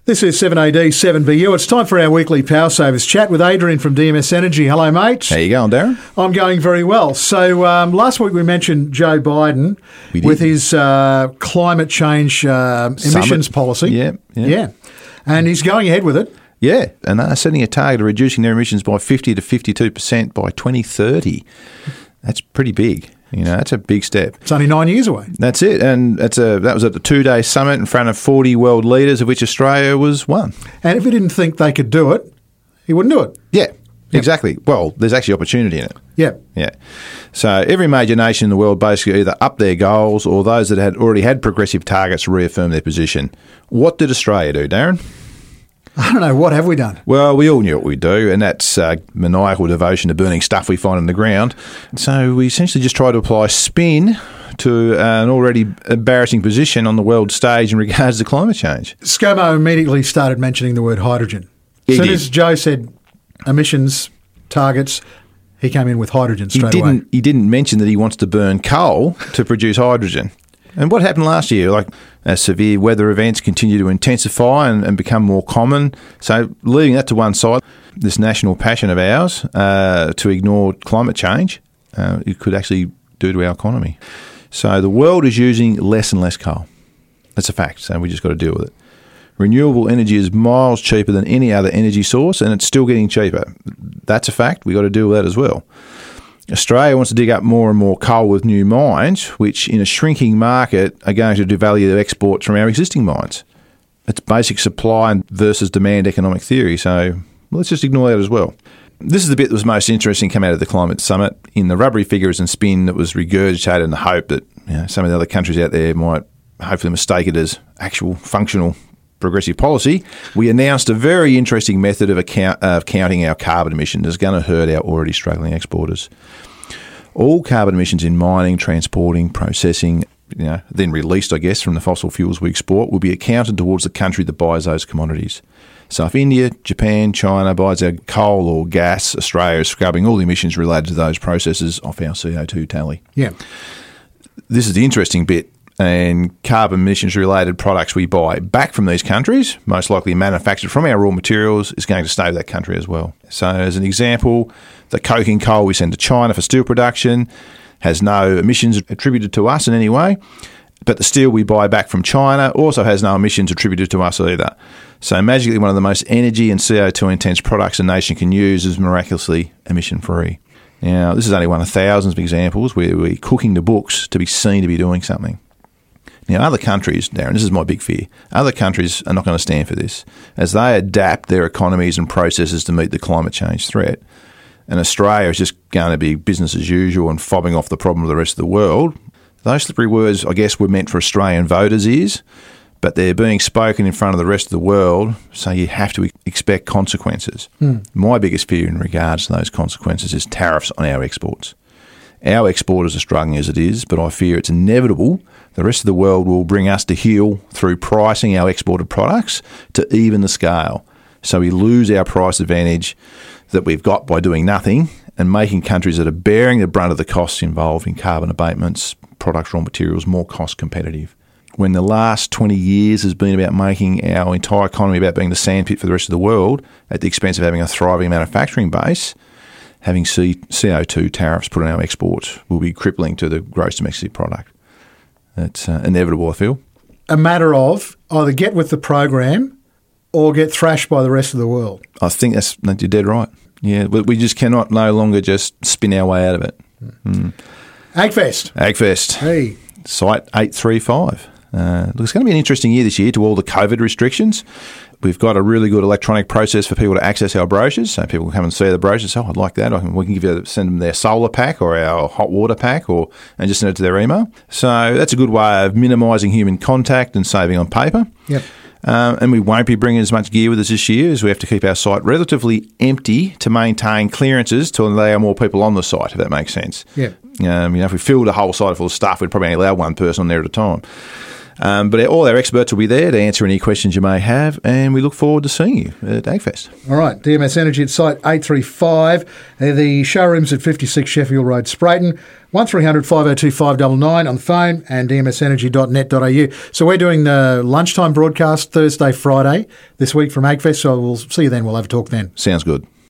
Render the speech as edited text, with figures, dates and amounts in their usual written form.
This is 7AD 7BU. It's time for our weekly Power Savers chat with Adrian from DMS Energy. Hello, mate. How you going, Darren? I'm going very well. So last week we mentioned Joe Biden with his climate change emissions policy. Yeah. And he's going ahead with it. Yeah, and they're setting a target of reducing their emissions by 50 to 52% by 2030. That's pretty big. You know, that's a big step. It's only 9 years away. That's it. And that was at the 2-day summit in front of 40 world leaders, of which Australia was one. And if he didn't think they could do it, he wouldn't do it. Yeah, exactly. Well, there's actually opportunity in it. Yeah. So every major nation in the world basically either upped their goals or those that had already had progressive targets reaffirmed their position. What did Australia do, Darren? I don't know. What have we done? Well, we all knew what we'd do, and that's maniacal devotion to burning stuff we find in the ground. So we essentially just tried to apply spin to an already embarrassing position on the world stage in regards to climate change. ScoMo immediately started mentioning the word hydrogen. As soon as Joe said emissions targets, he came in with hydrogen straight away. He didn't mention that he wants to burn coal to produce hydrogen. And what happened last year? As severe weather events continue to intensify and become more common. So leaving that to one side, this national passion of ours to ignore climate change, it could actually do to our economy. So the world is using less and less coal. That's a fact. So we just got to deal with it. Renewable energy is miles cheaper than any other energy source, and it's still getting cheaper. That's a fact. We've got to deal with that as well. Australia wants to dig up more and more coal with new mines, which in a shrinking market are going to devalue the exports from our existing mines. It's basic supply versus demand economic theory, so let's just ignore that as well. This is the bit that was most interesting come out of the climate summit. In the rubbery figures and spin that was regurgitated in the hope that some of the other countries out there might hopefully mistake it as actual functional progressive policy, we announced a very interesting method of counting our carbon emissions that's going to hurt our already struggling exporters. All carbon emissions in mining, transporting, processing, then released, I guess, from the fossil fuels we export, will be accounted towards the country that buys those commodities. So if India, Japan, China buys our coal or gas, Australia is scrubbing all the emissions related to those processes off our CO2 tally. Yeah. This is the interesting bit. And carbon emissions related products we buy back from these countries, most likely manufactured from our raw materials, is going to stay with that country as well. So as an example, the coking coal we send to China for steel production has no emissions attributed to us in any way, but the steel we buy back from China also has no emissions attributed to us either. So magically one of the most energy and CO2 intense products a nation can use is miraculously emission free. Now this is only one of thousands of examples where we're cooking the books to be seen to be doing something. Now, other countries, Darren, this is my big fear, other countries are not going to stand for this as they adapt their economies and processes to meet the climate change threat. And Australia is just going to be business as usual and fobbing off the problem of the rest of the world. Those slippery words, I guess, were meant for Australian voters' ears, but they're being spoken in front of the rest of the world, so you have to expect consequences. My biggest fear in regards to those consequences is tariffs on our exports. Our exporters are struggling as it is, but I fear it's inevitable the rest of the world will bring us to heel through pricing our exported products to even the scale. So we lose our price advantage that we've got by doing nothing and making countries that are bearing the brunt of the costs involved in carbon abatements, product raw materials, more cost competitive. When the last 20 years has been about making our entire economy about being the sandpit for the rest of the world at the expense of having a thriving manufacturing base, having CO2 tariffs put on our exports will be crippling to the gross domestic product. It's inevitable, I feel. A matter of either get with the program or get thrashed by the rest of the world. I think you're dead right. Yeah, we just cannot no longer just spin our way out of it. AgFest. Hey. Site 835. Look, it's going to be an interesting year this year to all the COVID restrictions. We've got a really good electronic process for people to access our brochures, so people can come and see the brochures. Oh, I'd like that. We can send them their solar pack or our hot water pack and just send it to their email. So that's a good way of minimising human contact and saving on paper. Yep. And we won't be bringing as much gear with us this year as we have to keep our site relatively empty to maintain clearances to allow more people on the site, if that makes sense. Yeah. If we filled a whole site full of stuff, we'd probably only allow one person on there at a time. But all our experts will be there to answer any questions you may have, and we look forward to seeing you at AgFest. All right, DMS Energy at site 835. The showroom's at 56 Sheffield Road, Sprayton. 1300 502 599 on the phone, and dmsenergy.net.au. So we're doing the lunchtime broadcast Thursday, Friday this week from AgFest, so we'll see you then. We'll have a talk then. Sounds good.